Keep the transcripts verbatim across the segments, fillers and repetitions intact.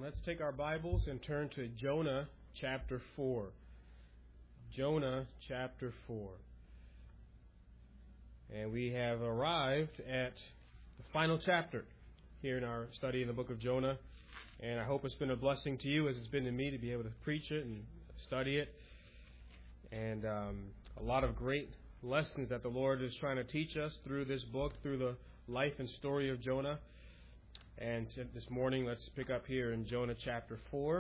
Let's take our Bibles and turn to Jonah chapter four. Jonah chapter four. And we have arrived at the final chapter here in our study in the book of Jonah. And I hope it's been a blessing to you as it's been to me to be able to preach it and study it. And um, a lot of great lessons that the Lord is trying to teach us through this book, through the life and story of Jonah. And this morning, let's pick up here in Jonah chapter four.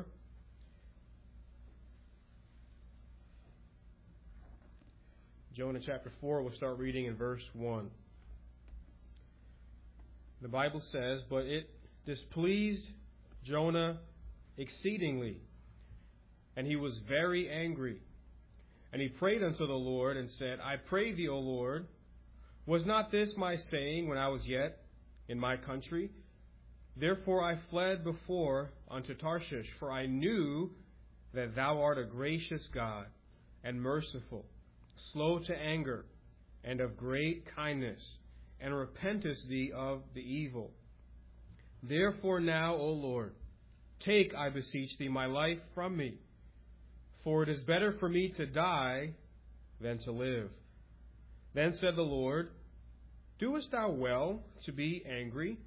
Jonah chapter four, we'll start reading in verse one. The Bible says, "But it displeased Jonah exceedingly, and he was very angry. And he prayed unto the Lord and said, I pray thee, O Lord, was not this my saying when I was yet in my country? Therefore I fled before unto Tarshish, for I knew that thou art a gracious God and merciful, slow to anger, and of great kindness, and repentest thee of the evil. Therefore now, O Lord, take, I beseech thee, my life from me, for it is better for me to die than to live. Then said the Lord, Doest thou well to be angry?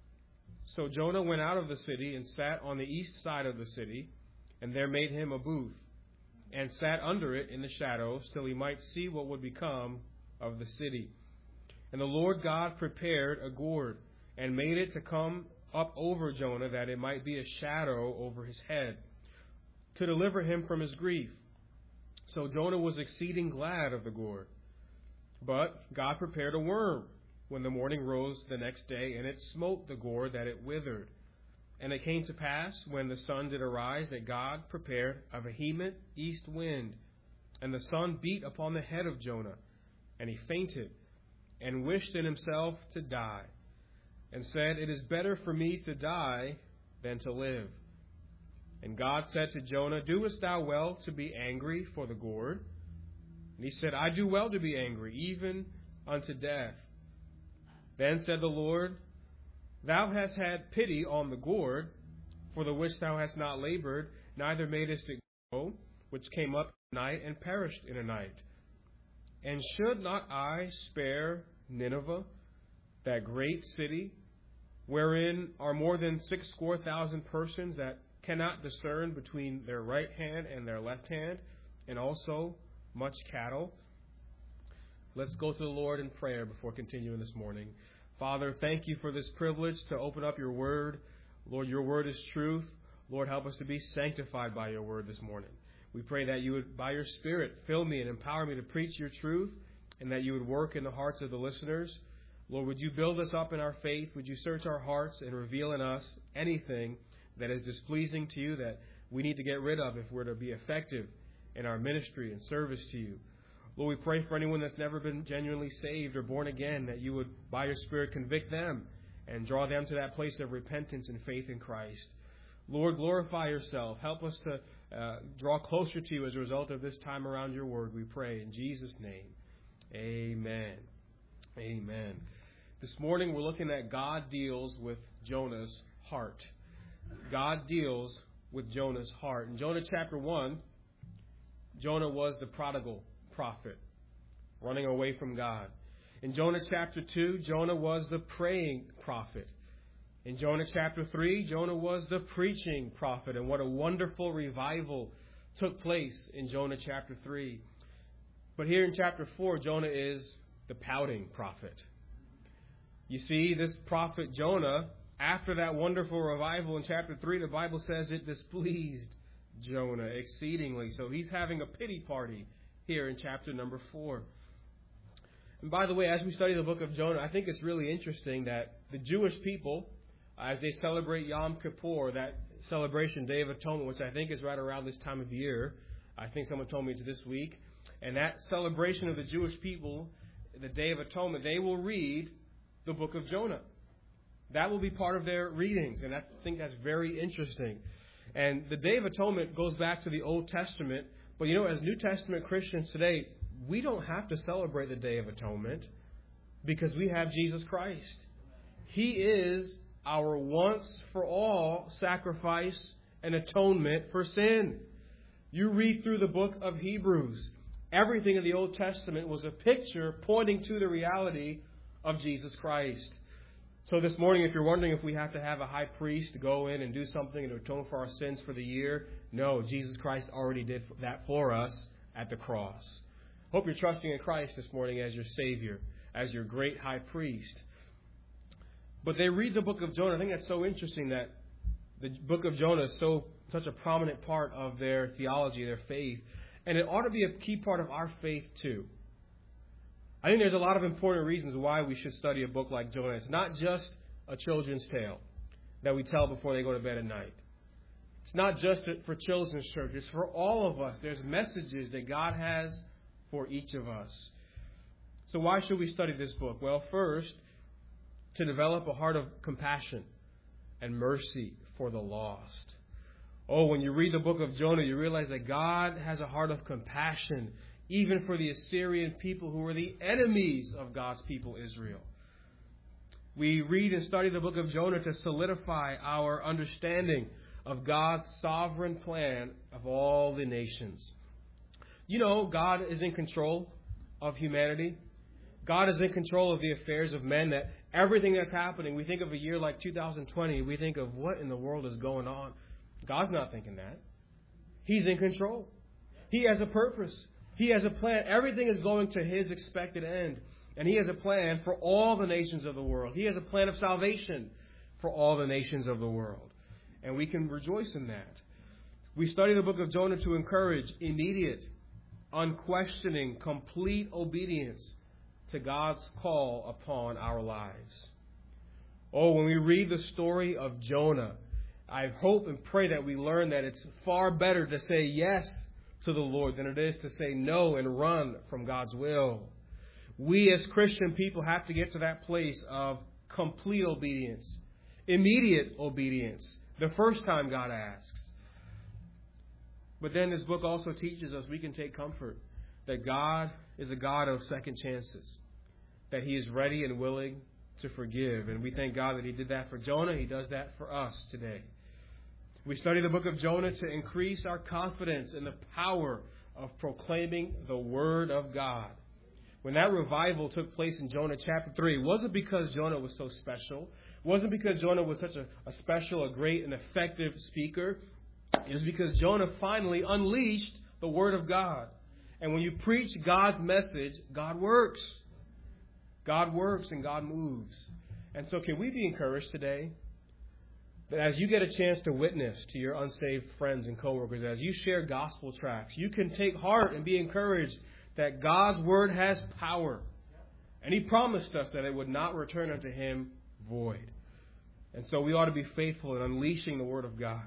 So Jonah went out of the city and sat on the east side of the city, and there made him a booth, and sat under it in the shadows, till he might see what would become of the city. And the Lord God prepared a gourd, and made it to come up over Jonah, that it might be a shadow over his head, to deliver him from his grief. So Jonah was exceeding glad of the gourd. But God prepared a worm, when the morning rose the next day, and it smote the gourd that it withered. And it came to pass, when the sun did arise, that God prepared a vehement east wind, and the sun beat upon the head of Jonah, and he fainted, and wished in himself to die, and said, It is better for me to die than to live. And God said to Jonah, Doest thou well to be angry for the gourd? And he said, I do well to be angry, even unto death. Then said the Lord, Thou hast had pity on the gourd, for the which thou hast not labored, neither madest it grow, which came up in a night and perished in a night. And should not I spare Nineveh, that great city, wherein are more than six score thousand persons that cannot discern between their right hand and their left hand, and also much cattle? Let's go to the Lord in prayer before continuing this morning. Father, thank you for this privilege to open up your word. Lord, your word is truth. Lord, help us to be sanctified by your word this morning. We pray that you would, by your Spirit, fill me and empower me to preach your truth, and that you would work in the hearts of the listeners. Lord, would you build us up in our faith? Would you search our hearts and reveal in us anything that is displeasing to you that we need to get rid of if we're to be effective in our ministry and service to you? Lord, we pray for anyone that's never been genuinely saved or born again, that you would, by your Spirit, convict them and draw them to that place of repentance and faith in Christ. Lord, glorify yourself. Help us to uh, draw closer to you as a result of this time around your word, we pray. In Jesus' name, amen. Amen. This morning we're looking at God deals with Jonah's heart. God deals with Jonah's heart. In Jonah chapter one, Jonah was the prodigal prophet, running away from God. In Jonah chapter two, Jonah was the praying prophet. In Jonah chapter three, Jonah was the preaching prophet. And what a wonderful revival took place in Jonah chapter three. But here in chapter four, Jonah is the pouting prophet. You see, this prophet Jonah, after that wonderful revival in chapter three, the Bible says it displeased Jonah exceedingly. So he's having a pity party here in chapter number four. And by the way, as we study the book of Jonah, I think it's really interesting that the Jewish people, as they celebrate Yom Kippur, that celebration, Day of Atonement, which I think is right around this time of year, I think someone told me it's this week, and that celebration of the Jewish people, the Day of Atonement, they will read the book of Jonah. That will be part of their readings, and that's, I think that's very interesting. And the Day of Atonement goes back to the Old Testament. But you know, as New Testament Christians today, we don't have to celebrate the Day of Atonement because we have Jesus Christ. He is our once for all sacrifice and atonement for sin. You read through the book of Hebrews. Everything in the Old Testament was a picture pointing to the reality of Jesus Christ. So this morning, if you're wondering if we have to have a high priest to go in and do something and atone for our sins for the year, no, Jesus Christ already did that for us at the cross. Hope you're trusting in Christ this morning as your Savior, as your great high priest. But they read the book of Jonah. I think that's so interesting that the book of Jonah is so such a prominent part of their theology, their faith. And it ought to be a key part of our faith too. I think there's a lot of important reasons why we should study a book like Jonah. It's not just a children's tale that we tell before they go to bed at night. It's not just for children's church. It's for all of us. There's messages that God has for each of us. So why should we study this book? Well, first, to develop a heart of compassion and mercy for the lost. Oh, when you read the book of Jonah, you realize that God has a heart of compassion, even for the Assyrian people who were the enemies of God's people, Israel. We read and study the book of Jonah to solidify our understanding of God's sovereign plan of all the nations. You know, God is in control of humanity. God is in control of the affairs of men, that everything that's happening, we think of a year like two thousand twenty, we think of what in the world is going on. God's not thinking that. He's in control. He has a purpose. He has a plan. Everything is going to His expected end. And He has a plan for all the nations of the world. He has a plan of salvation for all the nations of the world. And we can rejoice in that. We study the book of Jonah to encourage immediate, unquestioning, complete obedience to God's call upon our lives. Oh, when we read the story of Jonah, I hope and pray that we learn that it's far better to say yes to the Lord than it is to say no and run from God's will. We as Christian people have to get to that place of complete obedience, immediate obedience, the first time God asks. But then this book also teaches us we can take comfort that God is a God of second chances, that He is ready and willing to forgive. And we thank God that He did that for Jonah. He does that for us today. We study the book of Jonah to increase our confidence in the power of proclaiming the Word of God. When that revival took place in Jonah chapter three, it wasn't because Jonah was so special. It wasn't because Jonah was such a, a special, a great, and effective speaker. It was because Jonah finally unleashed the Word of God. And when you preach God's message, God works. God works and God moves. And so can we be encouraged today that as you get a chance to witness to your unsaved friends and coworkers, as you share gospel tracts, you can take heart and be encouraged that God's Word has power. And He promised us that it would not return unto Him void. And so we ought to be faithful in unleashing the Word of God.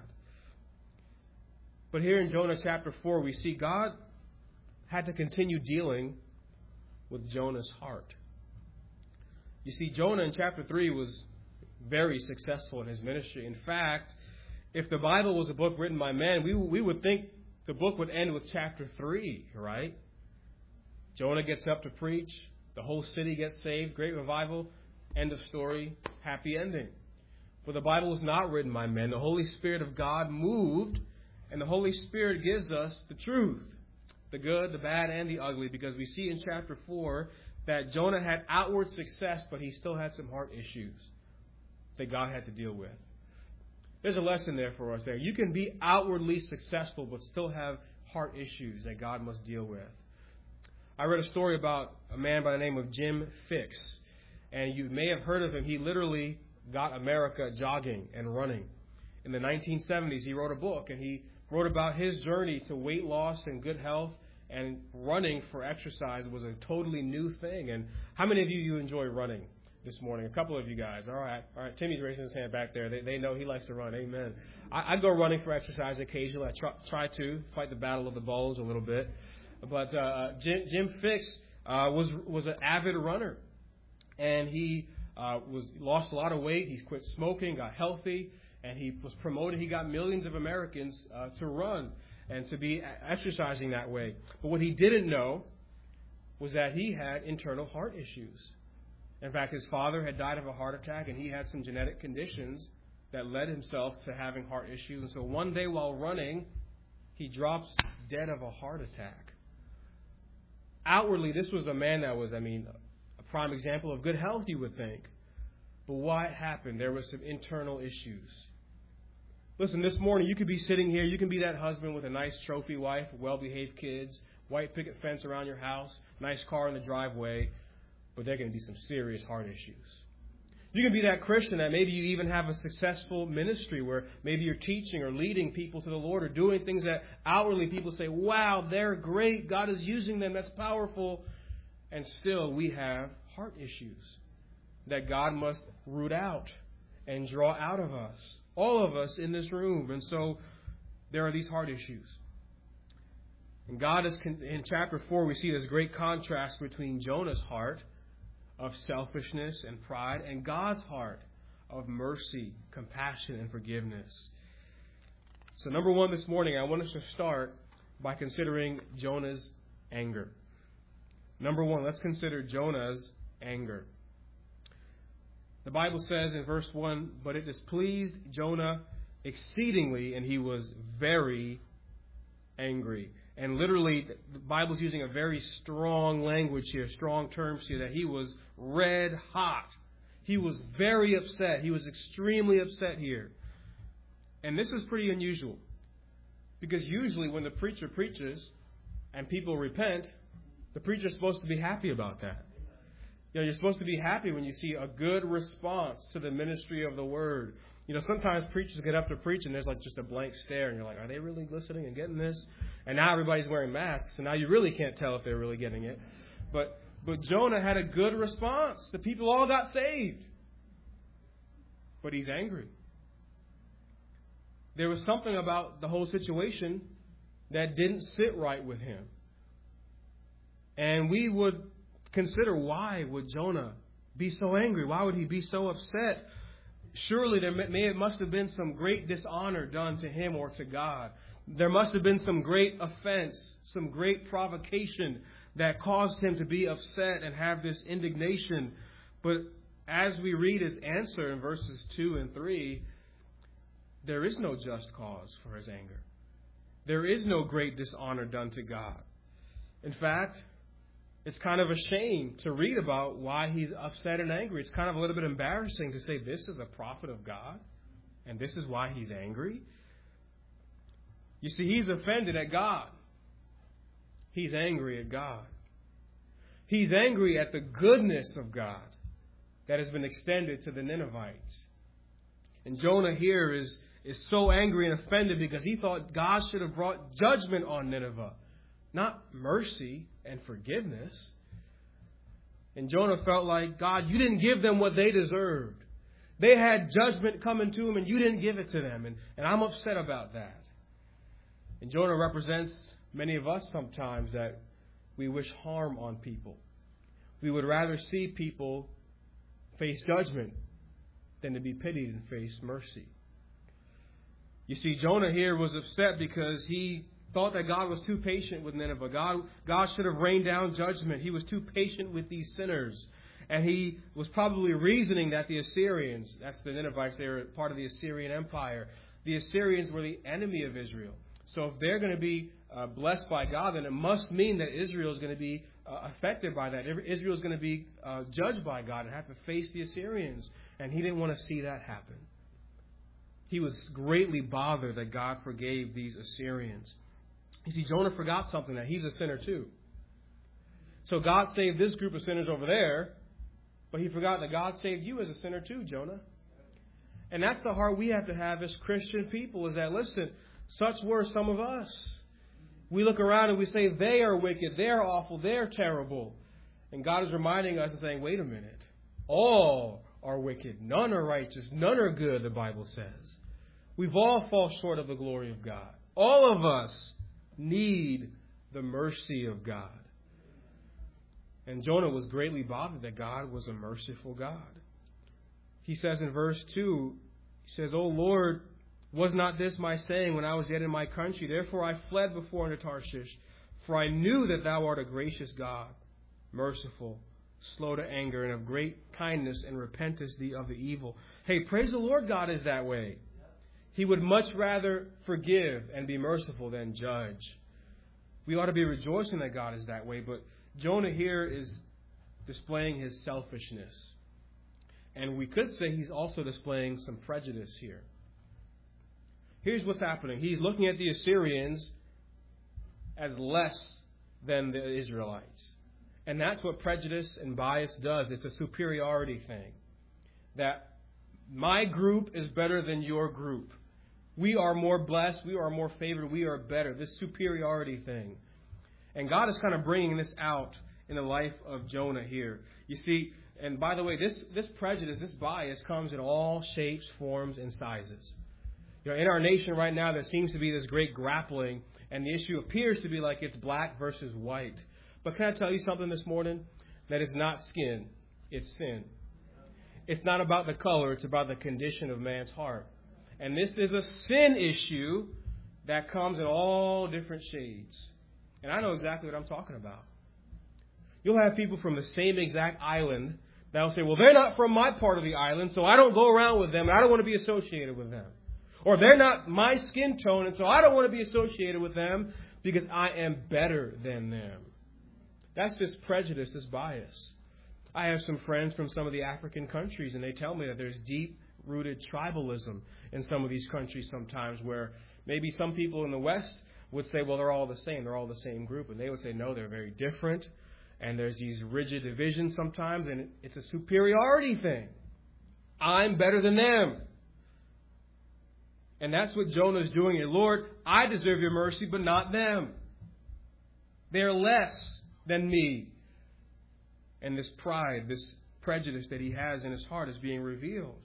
But here in Jonah chapter four, we see God had to continue dealing with Jonah's heart. You see, Jonah in chapter three was very successful in his ministry. In fact, if the Bible was a book written by men, we, we would think the book would end with chapter three, right? Jonah gets up to preach. The whole city gets saved. Great revival. End of story. Happy ending. But the Bible was not written by men. The Holy Spirit of God moved, and the Holy Spirit gives us the truth, the good, the bad, and the ugly, because we see in chapter four that Jonah had outward success, but he still had some heart issues that God had to deal with. There's a lesson there for us there. You can be outwardly successful, but still have heart issues that God must deal with. I read a story about a man by the name of Jim Fixx, and you may have heard of him. He literally got America jogging and running. In the nineteen seventies, he wrote a book, and he wrote about his journey to weight loss and good health, and running for exercise was a totally new thing. And how many of you, you enjoy running this morning? A couple of you guys. All right. All right. Timmy's raising his hand back there. They, they know he likes to run. Amen. I, I go running for exercise occasionally. I try, try to fight the battle of the bulge a little bit. But uh, Jim, Jim Fixx uh, was was an avid runner. And he uh, was lost a lot of weight. He quit smoking, got healthy, and he was promoted. He got millions of Americans uh, to run and to be exercising that way. But what he didn't know was that he had internal heart issues. In fact, his father had died of a heart attack, and he had some genetic conditions that led himself to having heart issues. And so one day while running, he drops dead of a heart attack. Outwardly, this was a man that was, I mean, a prime example of good health, you would think. But why it happened? There were some internal issues. Listen, this morning you could be sitting here, you can be that husband with a nice trophy wife, well-behaved kids, white picket fence around your house, nice car in the driveway, but there are going to be some serious heart issues. You can be that Christian that maybe you even have a successful ministry where maybe you're teaching or leading people to the Lord or doing things that outwardly people say, wow, they're great, God is using them, that's powerful. And still we have heart issues that God must root out and draw out of us. All of us in this room. And so there are these heart issues. And God is, in chapter four, we see this great contrast between Jonah's heart of selfishness and pride and God's heart of mercy, compassion, and forgiveness. So number one this morning, I want us to start by considering Jonah's anger. Number one, let's consider Jonah's anger. The Bible says in verse one, but it displeased Jonah exceedingly, and he was very angry. And literally, the Bible's using a very strong language here, strong terms here, that he was red hot. He was very upset. He was extremely upset here. And this is pretty unusual. Because usually when the preacher preaches and people repent, the preacher's supposed to be happy about that. You know, you're supposed to be happy when you see a good response to the ministry of the word. You know, sometimes preachers get up to preach and there's like just a blank stare and you're like, are they really listening and getting this? And now everybody's wearing masks, and now you really can't tell if they're really getting it. But but Jonah had a good response. The people all got saved. But he's angry. There was something about the whole situation that didn't sit right with him. And we would consider, why would Jonah be so angry? Why would he be so upset? Surely there may, it must have been some great dishonor done to him or to God. There must have been some great offense, some great provocation that caused him to be upset and have this indignation. But as we read his answer in verses two and three, there is no just cause for his anger. There is no great dishonor done to God. In fact, it's kind of a shame to read about why he's upset and angry. It's kind of a little bit embarrassing to say this is a prophet of God and this is why he's angry. You see, he's offended at God. He's angry at God. He's angry at the goodness of God that has been extended to the Ninevites. And Jonah here is, is so angry and offended because he thought God should have brought judgment on Nineveh, not mercy and forgiveness. And Jonah felt like, God, you didn't give them what they deserved. They had judgment coming to them and you didn't give it to them. And, and I'm upset about that. And Jonah represents many of us sometimes that we wish harm on people. We would rather see people face judgment than to be pitied and face mercy. You see, Jonah here was upset because he thought that God was too patient with Nineveh. God, God should have rained down judgment. He was too patient with these sinners. And he was probably reasoning that the Assyrians, that's the Ninevites, they were part of the Assyrian Empire. The Assyrians were the enemy of Israel. So if they're going to be uh, blessed by God, then it must mean that Israel is going to be uh, affected by that. Israel is going to be uh, judged by God and have to face the Assyrians. And he didn't want to see that happen. He was greatly bothered that God forgave these Assyrians. You see, Jonah forgot something, that he's a sinner too. So God saved this group of sinners over there, but he forgot that God saved you as a sinner too, Jonah. And that's the heart we have to have as Christian people, is that, listen, such were some of us. We look around and we say, they are wicked, they're awful, they're terrible. And God is reminding us and saying, wait a minute. All are wicked. None are righteous. None are good, the Bible says. We've all fallen short of the glory of God. All of us need the mercy of God. And Jonah was greatly bothered that God was a merciful God. He says in verse two, he says, O Lord, was not this my saying when I was yet in my country? Therefore I fled before unto Tarshish, for I knew that thou art a gracious God, merciful, slow to anger, and of great kindness, and repenteth thee of the evil. Hey, praise the Lord, God is that way. He would much rather forgive and be merciful than judge. We ought to be rejoicing that God is that way, but Jonah here is displaying his selfishness. And we could say he's also displaying some prejudice here. Here's what's happening. He's looking at the Assyrians as less than the Israelites. And that's what prejudice and bias does. It's a superiority thing. That my group is better than your group. We are more blessed. We are more favored. We are better. This superiority thing. And God is kind of bringing this out in the life of Jonah here. You see, and by the way, this, this prejudice, this bias comes in all shapes, forms, and sizes. You know, in our nation right now, there seems to be this great grappling, and the issue appears to be like it's black versus white. But can I tell you something this morning? That it's not skin, it's sin. It's not about the color, it's about the condition of man's heart. And this is a sin issue that comes in all different shades. And I know exactly what I'm talking about. You'll have people from the same exact island that will say, well, they're not from my part of the island, so I don't go around with them, and I don't want to be associated with them. Or they're not my skin tone, and so I don't want to be associated with them because I am better than them. That's this prejudice, this bias. I have some friends from some of the African countries, and they tell me that there's deep-rooted tribalism in some of these countries sometimes, where maybe some people in the West would say, well, they're all the same. They're all the same group. And they would say, no, they're very different. And there's these rigid divisions sometimes, and it's a superiority thing. I'm better than them. And that's what Jonah's doing here. Lord, I deserve your mercy, but not them. They're less than me. And this pride, this prejudice that he has in his heart is being revealed.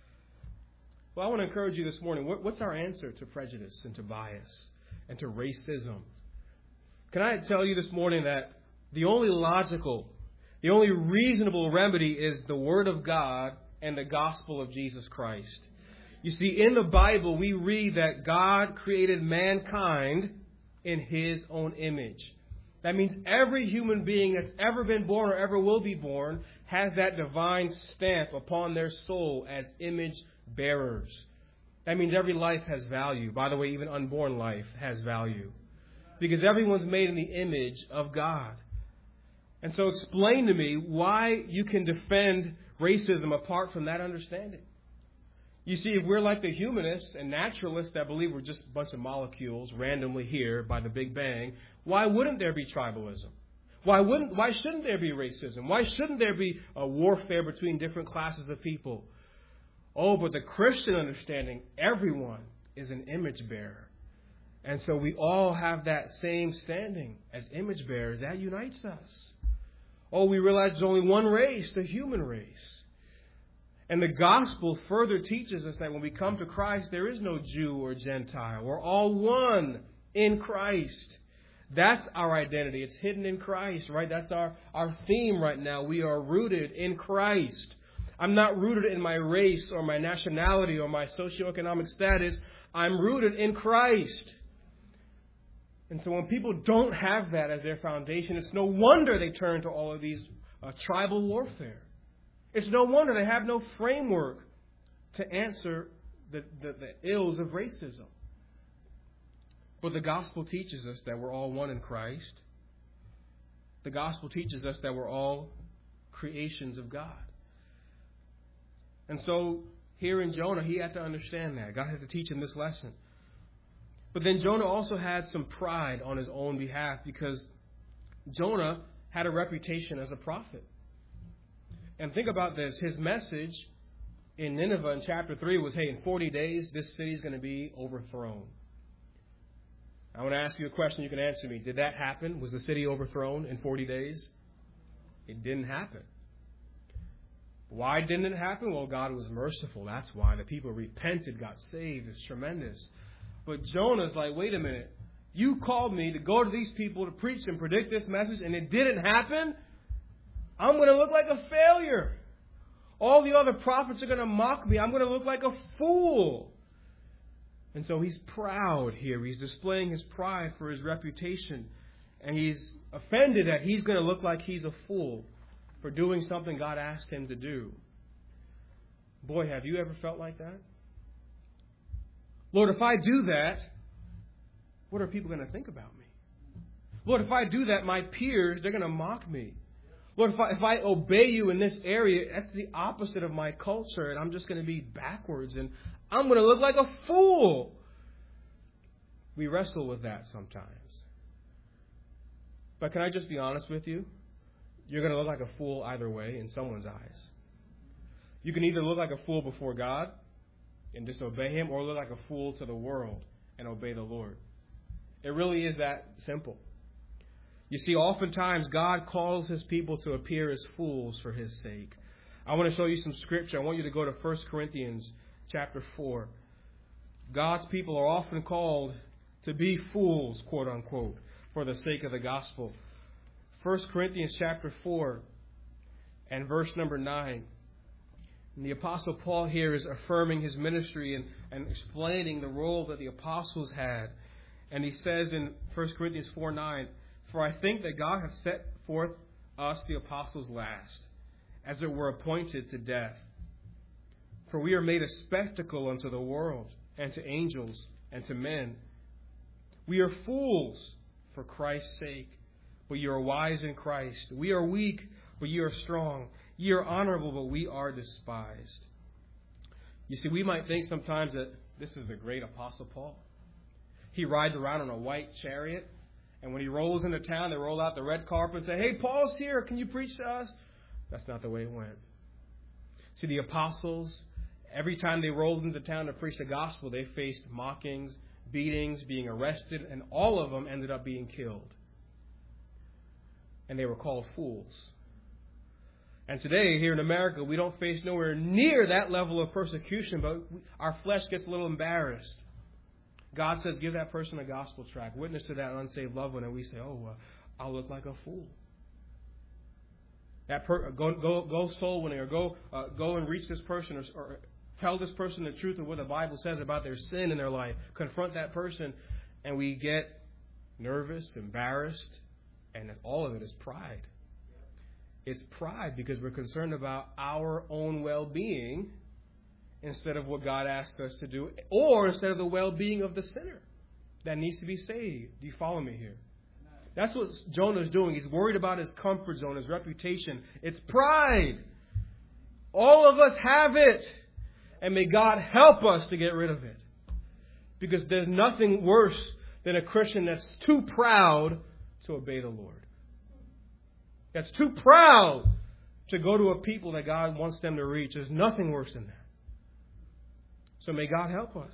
Well, I want to encourage you this morning. What, what's our answer to prejudice and to bias and to racism? Can I tell you this morning that the only logical, the only reasonable remedy is the Word of God and the gospel of Jesus Christ. You see, in the Bible, we read that God created mankind in His own image. That means every human being that's ever been born or ever will be born has that divine stamp upon their soul as image bearers. That means every life has value. By the way, even unborn life has value. Because everyone's made in the image of God. And so explain to me why you can defend racism apart from that understanding. You see, if we're like the humanists and naturalists that believe we're just a bunch of molecules randomly here by the Big Bang, why wouldn't there be tribalism? Why wouldn't? Why shouldn't there be racism? Why shouldn't there be a warfare between different classes of people? Oh, but the Christian understanding, everyone is an image bearer. And so we all have that same standing as image bearers. That unites us. Oh, we realize there's only one race, the human race. And the gospel further teaches us that when we come to Christ, there is no Jew or Gentile. We're all one in Christ. That's our identity. It's hidden in Christ, right? That's our, our theme right now. We are rooted in Christ. I'm not rooted in my race or my nationality or my socioeconomic status. I'm rooted in Christ. And so when people don't have that as their foundation, it's no wonder they turn to all of these uh, tribal warfare. It's no wonder they have no framework to answer the, the, the ills of racism. But the gospel teaches us that we're all one in Christ. The gospel teaches us that we're all creations of God. And so here in Jonah, he had to understand that. God had to teach him this lesson. But then Jonah also had some pride on his own behalf because Jonah had a reputation as a prophet. And think about this. His message in Nineveh in chapter three was, hey, in forty days, this city is going to be overthrown. I want to ask you a question. You can answer me. Did that happen? Was the city overthrown in forty days? It didn't happen. Why didn't it happen? Well, God was merciful. That's why. The people repented, got saved. It's tremendous. But Jonah's like, wait a minute. You called me to go to these people to preach and predict this message, and it didn't happen? I'm going to look like a failure. All the other prophets are going to mock me. I'm going to look like a fool. And so he's proud here. He's displaying his pride for his reputation. And he's offended that he's going to look like he's a fool. for doing something God asked him to do. Boy, have you ever felt like that? Lord, if I do that, what are people going to think about me? Lord, if I do that, my peers, they're going to mock me. Lord, if I, if I obey you in this area, that's the opposite of my culture, and I'm just going to be backwards, and I'm going to look like a fool. We wrestle with that sometimes. But can I just be honest with you? You're going to look like a fool either way in someone's eyes. You can either look like a fool before God and disobey Him, or look like a fool to the world and obey the Lord. It really is that simple. You see, oftentimes God calls His people to appear as fools for His sake. I want to show you some scripture. I want you to go to First Corinthians chapter four. God's people are often called to be fools, quote unquote, for the sake of the gospel. First Corinthians chapter four and verse number nine. And the Apostle Paul here is affirming his ministry and, and explaining the role that the apostles had. And he says in First Corinthians four nine, "For I think that God hath set forth us, the apostles, last, as it were appointed to death. For we are made a spectacle unto the world, and to angels, and to men. We are fools for Christ's sake, but ye are wise in Christ. We are weak, but ye are strong. Ye are honorable, but we are despised." You see, we might think sometimes that this is the great Apostle Paul. He rides around on a white chariot, and when he rolls into town, they roll out the red carpet and say, "Hey, Paul's here. Can you preach to us?" That's not the way it went. See, the apostles, every time they rolled into town to preach the gospel, they faced mockings, beatings, being arrested, and all of them ended up being killed. And they were called fools. And today, here in America, we don't face nowhere near that level of persecution, but we, our flesh gets a little embarrassed. God says, give that person a gospel tract, witness to that unsaved loved one, and we say, oh, uh, I'll look like a fool. That per- go, go, go soul winning, or go, uh, go and reach this person, or, or tell this person the truth of what the Bible says about their sin in their life. Confront that person, and we get nervous, embarrassed, and all of it is pride. It's pride because we're concerned about our own well-being instead of what God asked us to do, or instead of the well-being of the sinner that needs to be saved. Do you follow me here? That's what Jonah is doing. He's worried about his comfort zone, his reputation. It's pride. All of us have it. And may God help us to get rid of it. Because there's nothing worse than a Christian that's too proud to obey the Lord. That's too proud to go to a people that God wants them to reach. There's nothing worse than that. So may God help us.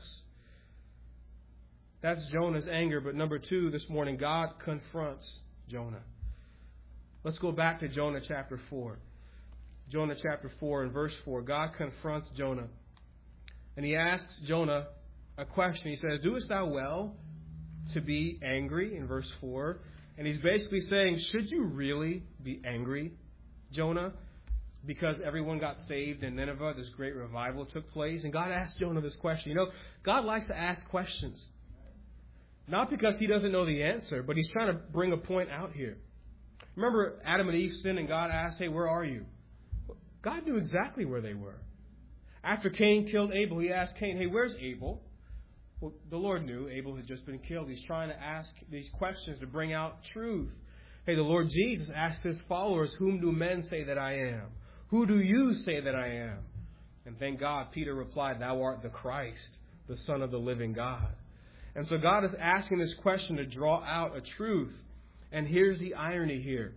That's Jonah's anger. But number two, this morning, God confronts Jonah. Let's go back to Jonah chapter four. Jonah chapter four and verse four. God confronts Jonah. And He asks Jonah a question. He says, "Doest thou well to be angry?" in verse four. And He's basically saying, should you really be angry, Jonah? Because everyone got saved in Nineveh, this great revival took place. And God asked Jonah this question. You know, God likes to ask questions. Not because He doesn't know the answer, but He's trying to bring a point out here. Remember Adam and Eve sinned and God asked, "Hey, where are you?" God knew exactly where they were. After Cain killed Abel, He asked Cain, "Hey, where's Abel?" Well, the Lord knew Abel had just been killed. He's trying to ask these questions to bring out truth. Hey, the Lord Jesus asked His followers, "Whom do men say that I am? Who do you say that I am?" And thank God, Peter replied, "Thou art the Christ, the Son of the living God." And so God is asking this question to draw out a truth. And here's the irony here.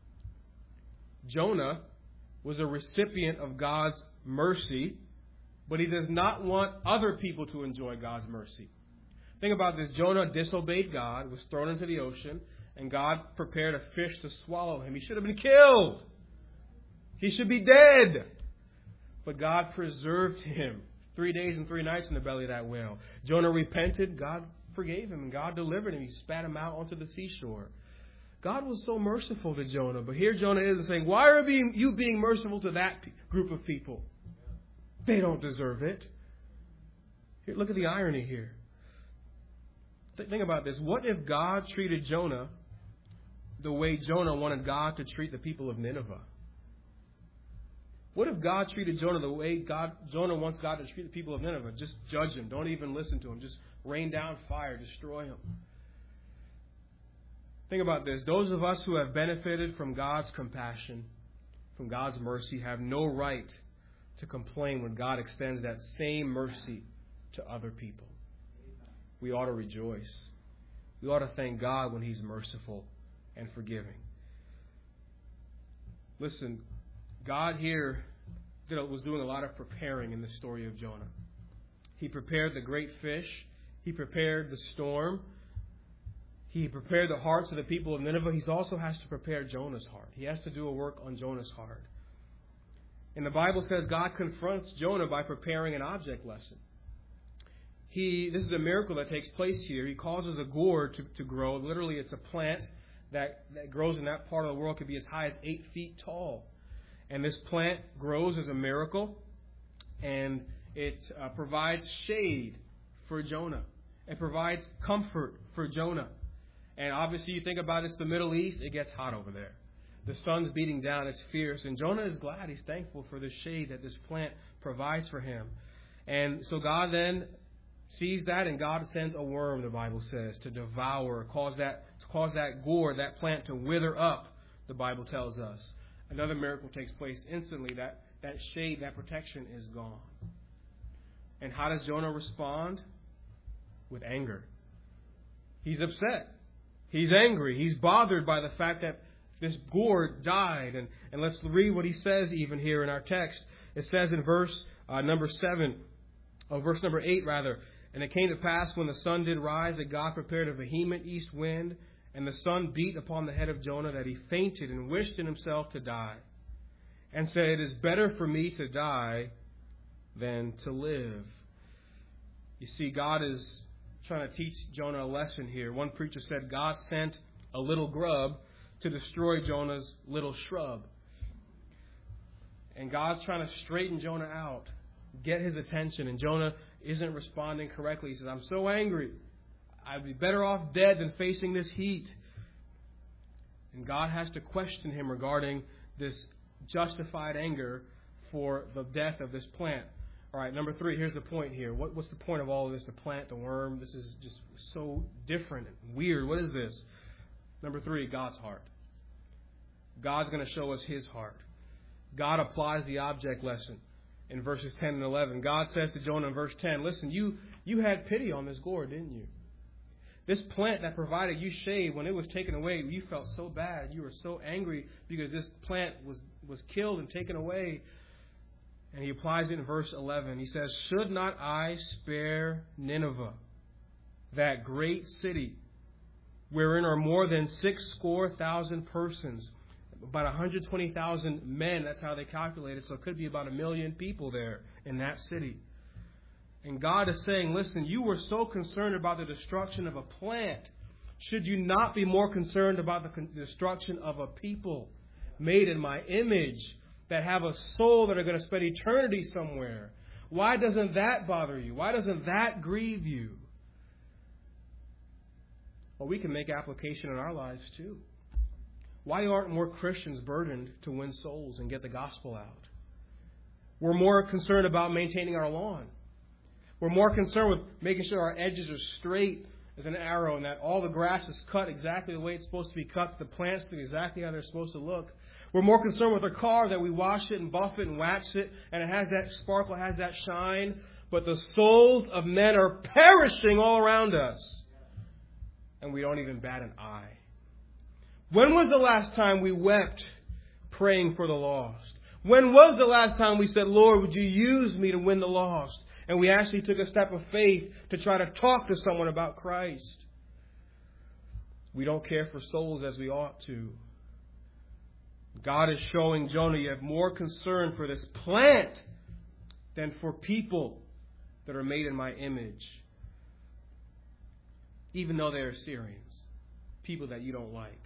Jonah was a recipient of God's mercy, but he does not want other people to enjoy God's mercy. Think about this. Jonah disobeyed God, was thrown into the ocean, and God prepared a fish to swallow him. He should have been killed. He should be dead. But God preserved him. Three days and three nights in the belly of that whale. Jonah repented. God forgave him, and God delivered him. He spat him out onto the seashore. God was so merciful to Jonah. But here Jonah is saying, why are you being merciful to that group of people? They don't deserve it. Here, look at the irony here. Think about this. What if God treated Jonah the way Jonah wanted God to treat the people of Nineveh? What if God treated Jonah the way God Jonah wants God to treat the people of Nineveh? Just judge him. Don't even listen to him. Just rain down fire. Destroy him. Think about this. Those of us who have benefited from God's compassion, from God's mercy, have no right to complain when God extends that same mercy to other people. We ought to rejoice. We ought to thank God when He's merciful and forgiving. Listen, God here did, was doing a lot of preparing in the story of Jonah. He prepared the great fish. He prepared the storm. He prepared the hearts of the people of Nineveh. He also has to prepare Jonah's heart. He has to do a work on Jonah's heart. And the Bible says God confronts Jonah by preparing an object lesson. He, this is a miracle that takes place here. He causes a gourd to, to grow. Literally, it's a plant that, that grows in that part of the world, could be as high as eight feet tall. And this plant grows as a miracle, and it uh, provides shade for Jonah. It provides comfort for Jonah. And obviously, you think about it, it's the Middle East, it gets hot over there. The sun's beating down, it's fierce. And Jonah is glad, he's thankful for the shade that this plant provides for him. And so God then sees that, and God sends a worm, the Bible says, to devour, cause that, to cause that gourd, that plant to wither up, the Bible tells us. Another miracle takes place instantly. That, that shade, that protection is gone. And how does Jonah respond? With anger. He's upset. He's angry. He's bothered by the fact that this gourd died. And, and let's read what he says even here in our text. It says in verse uh, number seven, or verse number eight rather, "And it came to pass when the sun did rise that God prepared a vehement east wind, and the sun beat upon the head of Jonah that he fainted and wished in himself to die, and said, It is better for me to die than to live." You see, God is trying to teach Jonah a lesson here. One preacher said God sent a little grub to destroy Jonah's little shrub. And God's trying to straighten Jonah out, get his attention. And Jonah isn't responding correctly. He says, I'm so angry. I'd be better off dead than facing this heat. And God has to question him regarding this justified anger for the death of this plant. All right, number three, here's the point here. What, what's the point of all of this? The plant, the worm, this is just so different and weird. What is this? Number three, God's heart. God's going to show us His heart. God applies the object lesson in verses ten and eleven. God says to Jonah in verse ten, listen, you, you had pity on this gourd, didn't you? This plant that provided you shade, when it was taken away, you felt so bad. You were so angry because this plant was, was killed and taken away. And he applies it in verse eleven. He says, Should not I spare Nineveh, that great city, wherein are more than six score thousand persons, about one hundred twenty thousand men, that's how they calculate it, so it could be about a million people there in that city. And God is saying, listen, you were so concerned about the destruction of a plant. Should you not be more concerned about the destruction of a people made in my image, that have a soul, that are going to spend eternity somewhere? Why doesn't that bother you? Why doesn't that grieve you? Well, we can make application in our lives too. Why aren't more Christians burdened to win souls and get the gospel out? We're more concerned about maintaining our lawn. We're more concerned with making sure our edges are straight as an arrow and that all the grass is cut exactly the way it's supposed to be cut, the plants look exactly how they're supposed to look. We're more concerned with our car, that we wash it and buff it and wax it, and it has that sparkle, has that shine. But the souls of men are perishing all around us, and we don't even bat an eye. When was the last time we wept praying for the lost? When was the last time we said, Lord, would you use me to win the lost? And we actually took a step of faith to try to talk to someone about Christ. We don't care for souls as we ought to. God is showing Jonah, you have more concern for this plant than for people that are made in my image. Even though they are Syrians, people that you don't like.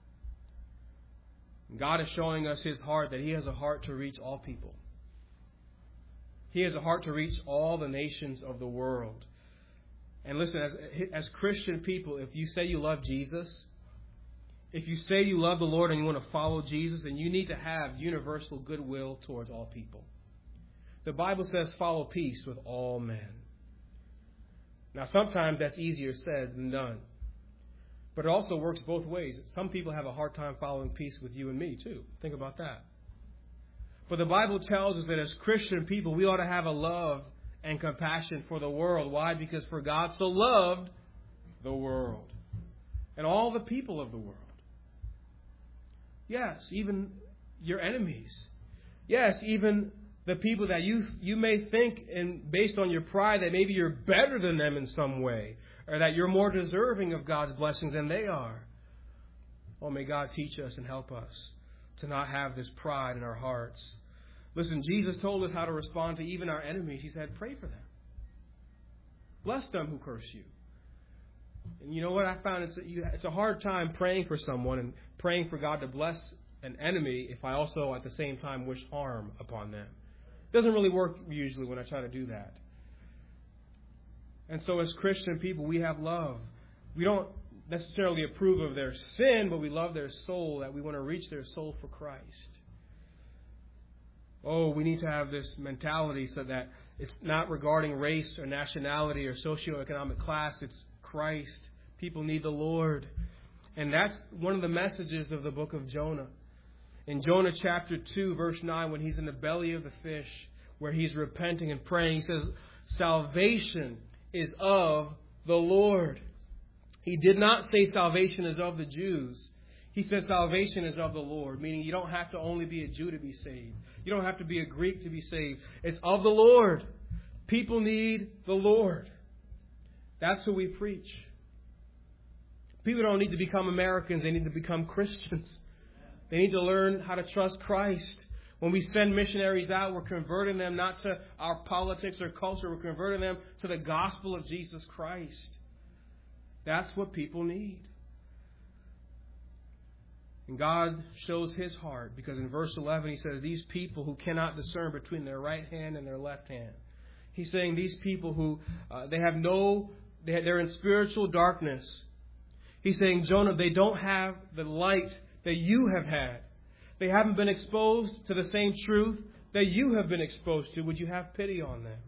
God is showing us His heart, that He has a heart to reach all people. He has a heart to reach all the nations of the world. And listen, as, as Christian people, if you say you love Jesus, if you say you love the Lord and you want to follow Jesus, then you need to have universal goodwill towards all people. The Bible says follow peace with all men. Now, sometimes that's easier said than done. But it also works both ways. Some people have a hard time following peace with you and me, too. Think about that. But the Bible tells us that as Christian people, we ought to have a love and compassion for the world. Why? Because for God so loved the world and all the people of the world. Yes, even your enemies. Yes, even the people that you you may think, and based on your pride, that maybe you're better than them in some way, or that you're more deserving of God's blessings than they are. Oh, may God teach us and help us to not have this pride in our hearts. Listen, Jesus told us how to respond to even our enemies. He said, pray for them. Bless them who curse you. And you know what I found? It's a, it's a hard time praying for someone and praying for God to bless an enemy if I also at the same time wish harm upon them. It doesn't really work usually when I try to do that. And so as Christian people, we have love. We don't necessarily approve of their sin, but we love their soul, that we want to reach their soul for Christ. Oh, we need to have this mentality so that it's not regarding race or nationality or socioeconomic class. It's Christ. People need the Lord. And that's one of the messages of the book of Jonah. In Jonah chapter two, verse nine, when he's in the belly of the fish, where he's repenting and praying, he says, salvation is of the Lord. He did not say salvation is of the Jews. He said salvation is of the Lord, meaning you don't have to only be a Jew to be saved. You don't have to be a Greek to be saved. It's of the Lord. People need the Lord. That's who we preach. People don't need to become Americans. They need to become Christians. They need to learn how to trust Christ. When we send missionaries out, we're converting them not to our politics or culture. We're converting them to the gospel of Jesus Christ. That's what people need. And God shows His heart, because in verse eleven He says, these people who cannot discern between their right hand and their left hand. He's saying these people who, uh, they have no, they, they're in spiritual darkness. He's saying, Jonah, they don't have the light that you have had. They haven't been exposed to the same truth that you have been exposed to. Would you have pity on them?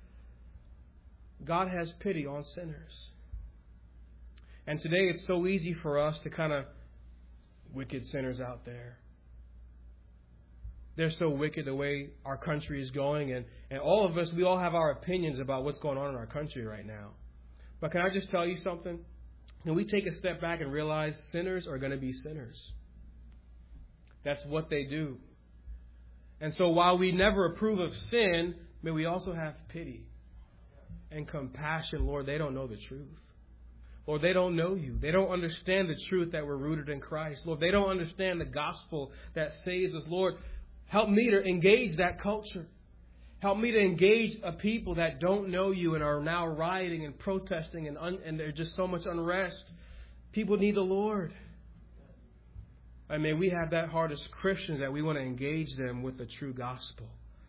God has pity on sinners. And today it's so easy for us to kind of, wicked sinners out there. They're so wicked the way our country is going. And, and all of us, we all have our opinions about what's going on in our country right now. But can I just tell you something? Can we take a step back and realize sinners are going to be sinners? That's what they do. And so while we never approve of sin, may we also have pity and compassion. Lord, they don't know the truth. Lord, they don't know you. They don't understand the truth that we're rooted in Christ. Lord, they don't understand the gospel that saves us. Lord, help me to engage that culture. Help me to engage a people that don't know you and are now rioting and protesting and, un- and there's just so much unrest. People need the Lord. I mean, we have that heart as Christians that we want to engage them with the true gospel.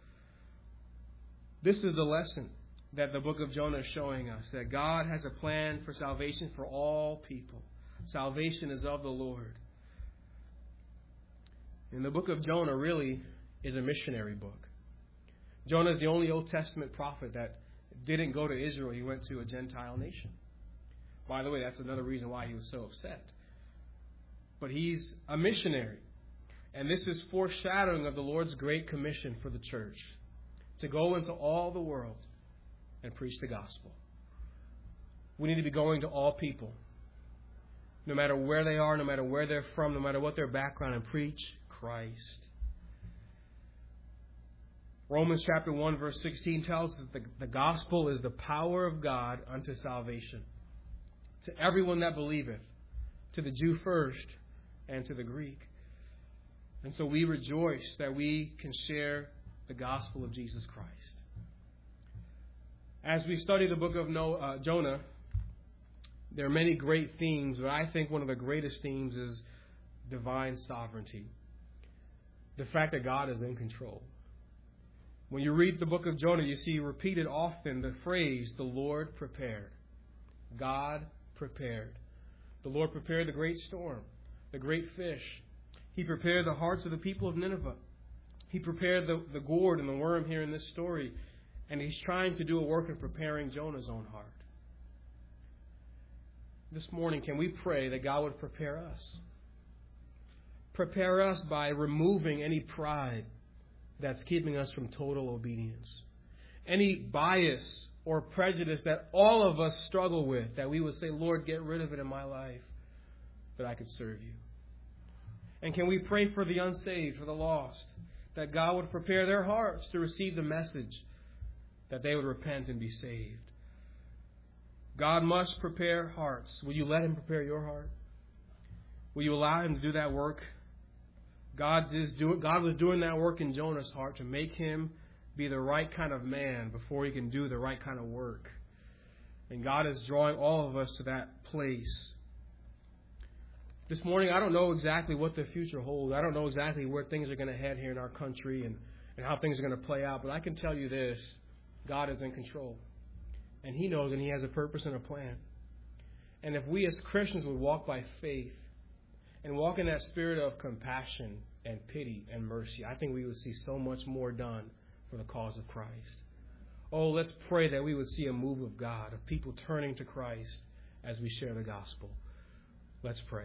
This is the lesson that the book of Jonah is showing us, that God has a plan for salvation for all people. Salvation is of the Lord. And the book of Jonah really is a missionary book. Jonah is the only Old Testament prophet that didn't go to Israel. He went to a Gentile nation. By the way, that's another reason why he was so upset. But he's a missionary. And this is foreshadowing of the Lord's great commission for the church, to go into all the world and preach the gospel. We need to be going to all people, no matter where they are, no matter where they're from, no matter what their background, and preach Christ. Romans chapter one verse sixteen tells us that the, the gospel is the power of God unto salvation, to everyone that believeth, to the Jew first and to the Greek. And so we rejoice that we can share the gospel of Jesus Christ. As we study the book of Noah, uh, Jonah, there are many great themes, but I think one of the greatest themes is divine sovereignty. The fact that God is in control. When you read the book of Jonah, you see repeated often the phrase, the Lord prepared. God prepared. The Lord prepared the great storm. the great fish. He prepared the hearts of the people of Nineveh. He prepared the, the gourd and the worm here in this story. And he's trying to do a work of preparing Jonah's own heart. This morning, can we pray that God would prepare us? Prepare us by removing any pride that's keeping us from total obedience. Any bias or prejudice that all of us struggle with, that we would say, Lord, get rid of it in my life, that I could serve you. And can we pray for the unsaved, for the lost, that God would prepare their hearts to receive the message, that they would repent and be saved. God must prepare hearts. Will you let Him prepare your heart? Will you allow Him to do that work? God is doing, God was doing that work in Jonah's heart to make him be the right kind of man before he can do the right kind of work. And God is drawing all of us to that place. This morning, I don't know exactly what the future holds. I don't know exactly where things are going to head here in our country and, and how things are going to play out. But I can tell you this. God is in control. And He knows, and He has a purpose and a plan. And if we as Christians would walk by faith and walk in that spirit of compassion and pity and mercy, I think we would see so much more done for the cause of Christ. Oh, let's pray that we would see a move of God, of people turning to Christ as we share the gospel. Let's pray.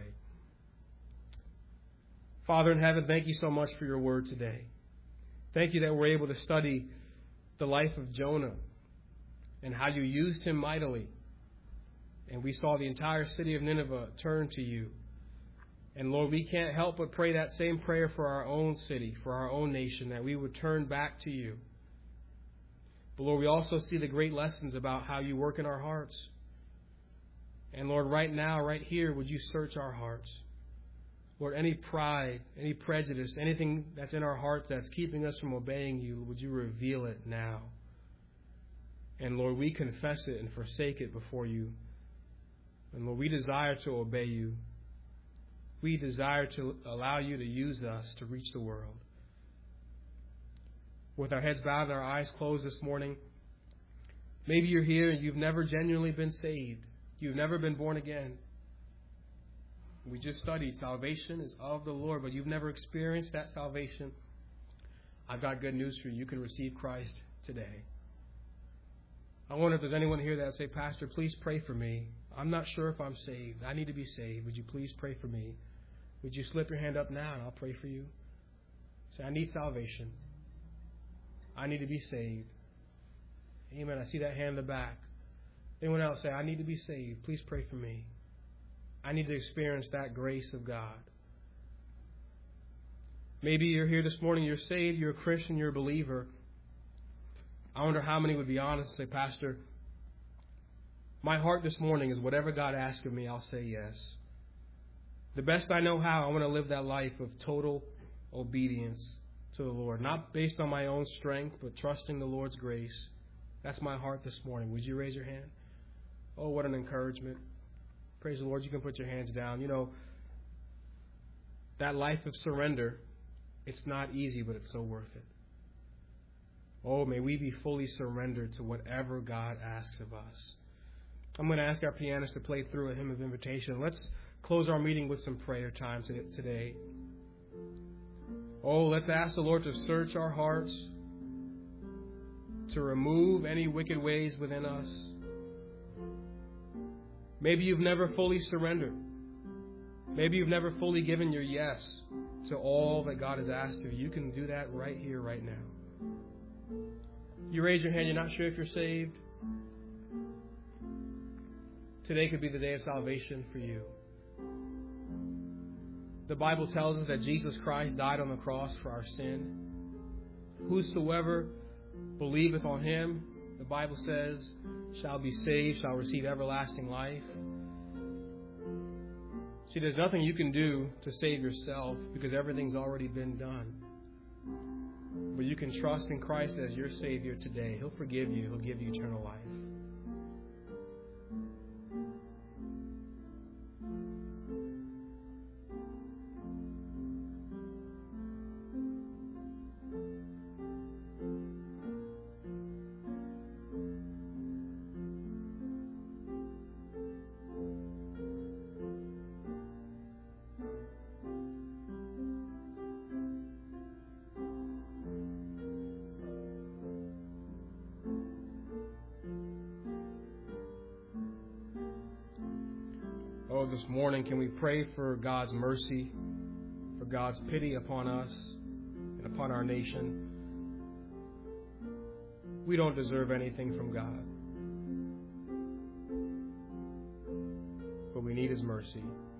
Father in heaven, thank you so much for your word today. Thank you that we're able to study the life of Jonah and how you used him mightily. And we saw the entire city of Nineveh turn to you. And Lord, we can't help but pray that same prayer for our own city, for our own nation, that we would turn back to you. But Lord, we also see the great lessons about how you work in our hearts. And Lord, right now, right here, would you search our hearts? Lord, any pride, any prejudice, anything that's in our hearts that's keeping us from obeying you, would you reveal it now? And Lord, we confess it and forsake it before you. And Lord, we desire to obey you. We desire to allow you to use us to reach the world. With our heads bowed and our eyes closed this morning, maybe you're here and you've never genuinely been saved. You've never been born again. We just studied salvation is of the Lord, but you've never experienced that salvation. I've got good news for you. You can receive Christ today. I wonder if there's anyone here that would say, Pastor, please pray for me. I'm not sure if I'm saved. I need to be saved. Would you please pray for me? Would you slip your hand up now and I'll pray for you? Say, I need salvation. I need to be saved. Amen. I see that hand in the back. Anyone else say, I need to be saved. Please pray for me. I need to experience that grace of God. Maybe you're here this morning, you're saved, you're a Christian, you're a believer. I wonder how many would be honest and say, Pastor, my heart this morning is whatever God asks of me, I'll say yes. The best I know how, I want to live that life of total obedience to the Lord. Not based on my own strength, but trusting the Lord's grace. That's my heart this morning. Would you raise your hand? Oh, what an encouragement. Praise the Lord. You can put your hands down. You know, that life of surrender, it's not easy, but it's so worth it. Oh, may we be fully surrendered to whatever God asks of us. I'm going to ask our pianist to play through a hymn of invitation. Let's close our meeting with some prayer time today. Oh, let's ask the Lord to search our hearts, to remove any wicked ways within us. Maybe you've never fully surrendered. Maybe you've never fully given your yes to all that God has asked of you. You can do that right here, right now. You raise your hand, you're not sure if you're saved. Today could be the day of salvation for you. The Bible tells us that Jesus Christ died on the cross for our sin. Whosoever believeth on Him, the Bible says, shall be saved, shall receive everlasting life. See, there's nothing you can do to save yourself because everything's already been done. But you can trust in Christ as your Savior today. He'll forgive you. He'll give you eternal life. Oh, this morning, can we pray for God's mercy, for God's pity upon us and upon our nation? We don't deserve anything from God, but we need His mercy.